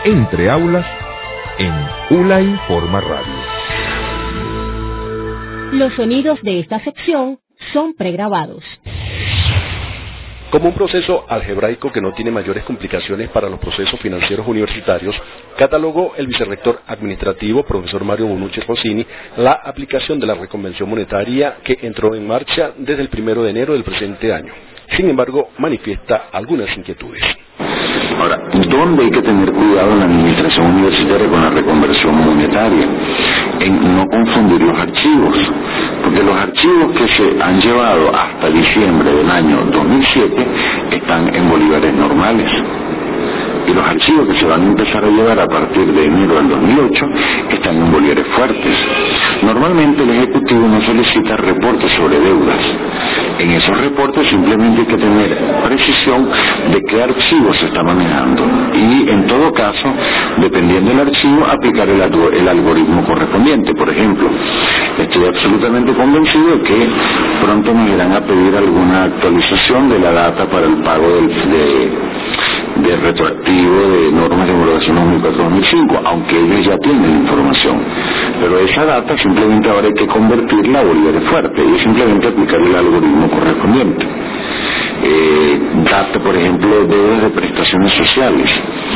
Entre aulas en ULA Informa Radio. Los sonidos de esta sección son pregrabados. Como un proceso algebraico que no tiene mayores complicaciones para los procesos financieros universitarios, catalogó el vicerrector administrativo, profesor Mario Bonucci Rossini, la aplicación de la reconvención monetaria que entró en marcha desde el 1 de enero del presente año. Sin embargo, manifiesta algunas inquietudes. Ahora, ¿dónde hay que tener cuidado en la administración universitaria con la reconversión monetaria? En no confundir los archivos, porque los archivos que se han llevado hasta diciembre del año 2007 están en bolívares normales. Y los archivos que se van a empezar a llevar a partir de enero del 2008 están en bolívares fuertes. Normalmente el Ejecutivo no solicita reportes sobre deudas. En esos reportes simplemente hay que tener precisión de qué archivo se está manejando. Y en todo caso, dependiendo del archivo, aplicar el algoritmo correspondiente. Por ejemplo, estoy absolutamente convencido de que pronto nos irán a pedir alguna actualización de la data para el pago de retroactivo de normas de homologación 2004-2005, aunque ellos ya tienen información. Pero esa data simplemente ahora hay que convertirla a bolívares fuertes y simplemente aplicar el algoritmo correspondiente. Data, por ejemplo, deudas de prestaciones sociales.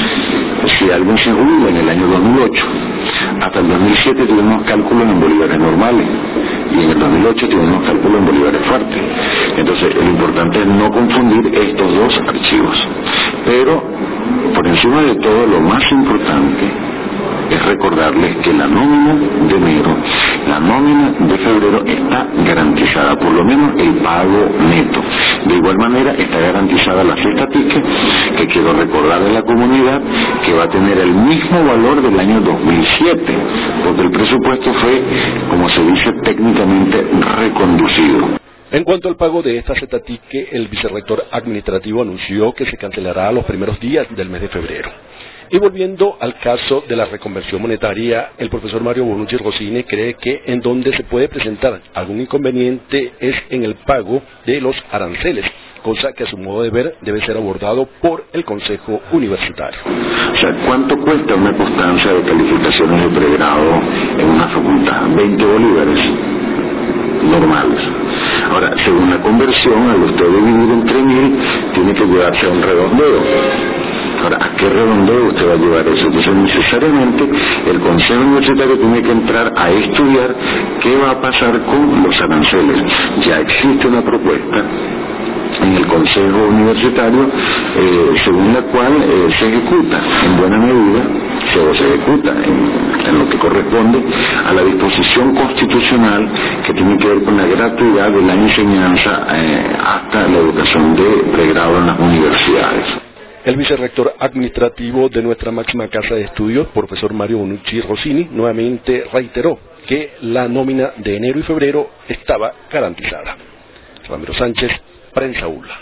Si alguien se jubila en el año 2008, hasta el 2007 tuvimos cálculos en bolívares normales y en el 2008 tuvimos cálculos en bolívares fuertes. Entonces, lo importante es no confundir estos dos archivos. Pero, por encima de todo, lo más importante es recordarles que la nómina de enero, la nómina de febrero está garantizada, por lo menos el pago neto. De igual manera está garantizada la cesta ticket, que quiero recordarle a la comunidad que va a tener el mismo valor del año 2007, porque el presupuesto fue, como se dice técnicamente, reconducido. En cuanto al pago de esta cesta ticket, el vicerrector administrativo anunció que se cancelará los primeros días del mes de febrero. Y volviendo al caso de la reconversión monetaria, el profesor Mario Bonucci Rossini cree que en donde se puede presentar algún inconveniente es en el pago de los aranceles, cosa que a su modo de ver debe ser abordado por el Consejo Universitario. O sea, ¿cuánto cuesta una constancia de calificaciones de pregrado en una facultad? 20 bolívares normales. Ahora, según la conversión, al usted dividir entre 1000, tiene que llevarse a un redondeo. Ahora, ¿a qué redondeo usted va a llevar eso? Entonces, necesariamente, el Consejo Universitario tiene que entrar a estudiar qué va a pasar con los aranceles. Ya existe una propuesta en el Consejo Universitario, según la cual se ejecuta en buena medida, se ejecuta en lo que corresponde a la disposición constitucional que tiene que ver con la gratuidad de la enseñanza hasta la educación de pregrado en las universidades. El vicerrector administrativo de nuestra máxima casa de estudios, profesor Mario Bonucci Rossini, nuevamente reiteró que la nómina de enero y febrero estaba garantizada. Ramiro Sánchez, Prensa ULA.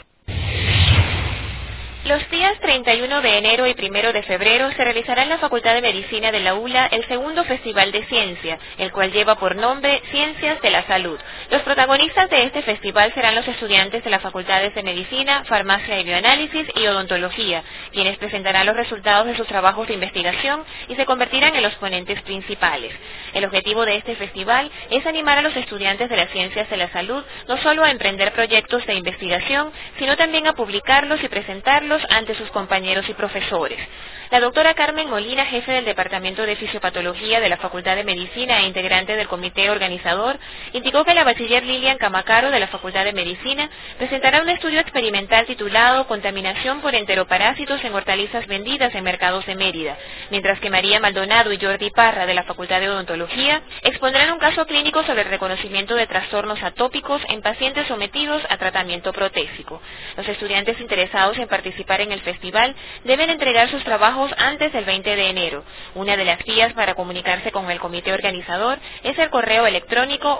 Los días 31 de enero y 1 de febrero se realizará en la Facultad de Medicina de la ULA el segundo Festival de Ciencia, el cual lleva por nombre Ciencias de la Salud. Los protagonistas de este festival serán los estudiantes de las facultades de Medicina, Farmacia y Bioanálisis y Odontología, quienes presentarán los resultados de sus trabajos de investigación y se convertirán en los ponentes principales. El objetivo de este festival es animar a los estudiantes de las Ciencias de la Salud no solo a emprender proyectos de investigación, sino también a publicarlos y presentarlos ante sus compañeros y profesores. La doctora Carmen Molina, jefe del Departamento de Fisiopatología de la Facultad de Medicina e integrante del comité organizador, indicó que la bachiller Lilian Camacaro de la Facultad de Medicina presentará un estudio experimental titulado Contaminación por enteroparásitos en hortalizas vendidas en mercados de Mérida, mientras que María Maldonado y Jordi Parra de la Facultad de Odontología expondrán un caso clínico sobre el reconocimiento de trastornos atópicos en pacientes sometidos a tratamiento protésico. Los estudiantes interesados en participar en el festival deben entregar sus trabajos antes del 20 de enero. Una de las vías para comunicarse con el comité organizador es el correo electrónico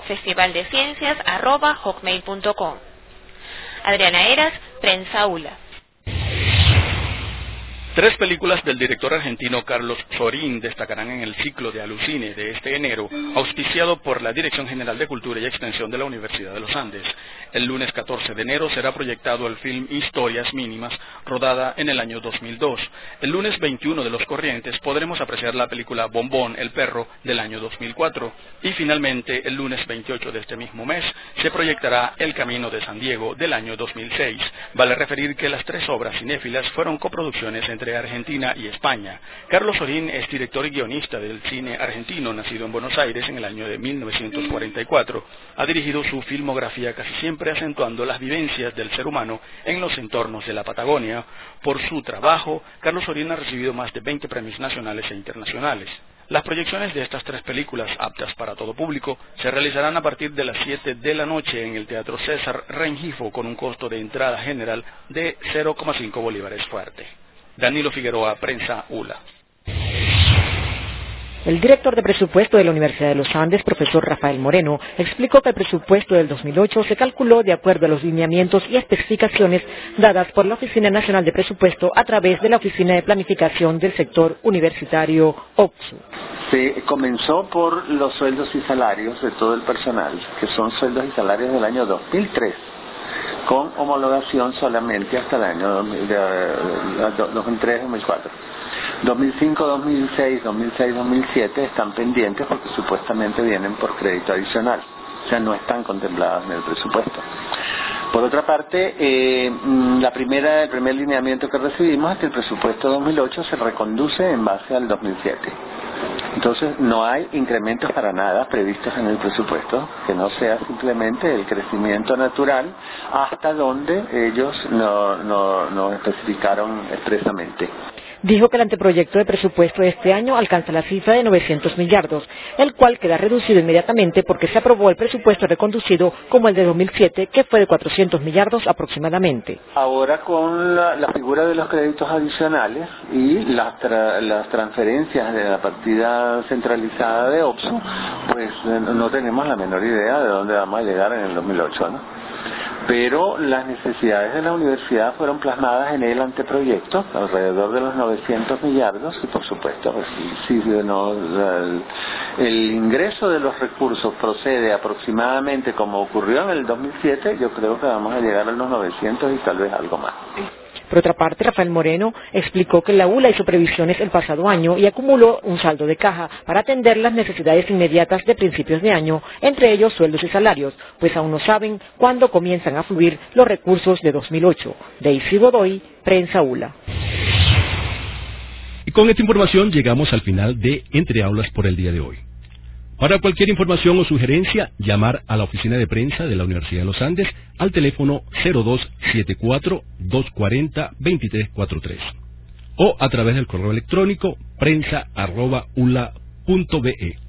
festivaldeciencias@hotmail.com. Adriana Eras, Prensa ULA. 3 películas del director argentino Carlos Sorín destacarán en el ciclo de Alucine de este enero, auspiciado por la Dirección General de Cultura y Extensión de la Universidad de los Andes. El lunes 14 de enero será proyectado el film Historias Mínimas, rodada en el año 2002. El lunes 21 de los Corrientes podremos apreciar la película Bombón, el perro, del año 2004. Y finalmente, el lunes 28 de este mismo mes, se proyectará El Camino de San Diego, del año 2006. Vale referir que las 3 obras cinéfilas fueron coproducciones entre Argentina y España. Carlos Sorín es director y guionista del cine argentino, nacido en Buenos Aires en el año de 1944. Ha dirigido su filmografía casi siempre acentuando las vivencias del ser humano en los entornos de la Patagonia. Por su trabajo, Carlos Sorín ha recibido más de 20 premios nacionales e internacionales. Las proyecciones de estas 3 películas, aptas para todo público, se realizarán a partir de las 7 de la noche en el Teatro César Rengifo con un costo de entrada general de 0,5 bolívares fuerte. Danilo Figueroa, Prensa ULA. El director de presupuesto de la Universidad de los Andes, profesor Rafael Moreno, explicó que el presupuesto del 2008 se calculó de acuerdo a los lineamientos y especificaciones dadas por la Oficina Nacional de Presupuesto a través de la Oficina de Planificación del Sector Universitario OPSU. Se comenzó por los sueldos y salarios de todo el personal, que son sueldos y salarios del año 2003. Con homologación solamente hasta el año 2003-2004. 2005, 2006, 2007 están pendientes porque supuestamente vienen por crédito adicional, o sea, no están contempladas en el presupuesto. Por otra parte, el primer lineamiento que recibimos es que el presupuesto 2008 se reconduce en base al 2007. Entonces no hay incrementos para nada previstos en el presupuesto, que no sea simplemente el crecimiento natural hasta donde ellos no especificaron expresamente. Dijo que el anteproyecto de presupuesto de este año alcanza la cifra de 900 millardos, el cual queda reducido inmediatamente porque se aprobó el presupuesto reconducido como el de 2007, que fue de 400 millardos aproximadamente. Ahora con la figura de los créditos adicionales y las transferencias de la partida centralizada de OPSU, pues no tenemos la menor idea de dónde vamos a llegar en el 2008, ¿no? Pero las necesidades de la universidad fueron plasmadas en el anteproyecto, alrededor de los 900 millardos, y por supuesto, pues, si el ingreso de los recursos procede aproximadamente como ocurrió en el 2007, yo creo que vamos a llegar a los 900 y tal vez algo más. Por otra parte, Rafael Moreno explicó que la ULA hizo previsiones el pasado año y acumuló un saldo de caja para atender las necesidades inmediatas de principios de año, entre ellos sueldos y salarios, pues aún no saben cuándo comienzan a fluir los recursos de 2008. Daisy Godoy, Prensa ULA. Y con esta información llegamos al final de Entre Aulas por el día de hoy. Para cualquier información o sugerencia, llamar a la oficina de prensa de la Universidad de los Andes al teléfono 0274-240-2343 o a través del correo electrónico prensa@ula.be.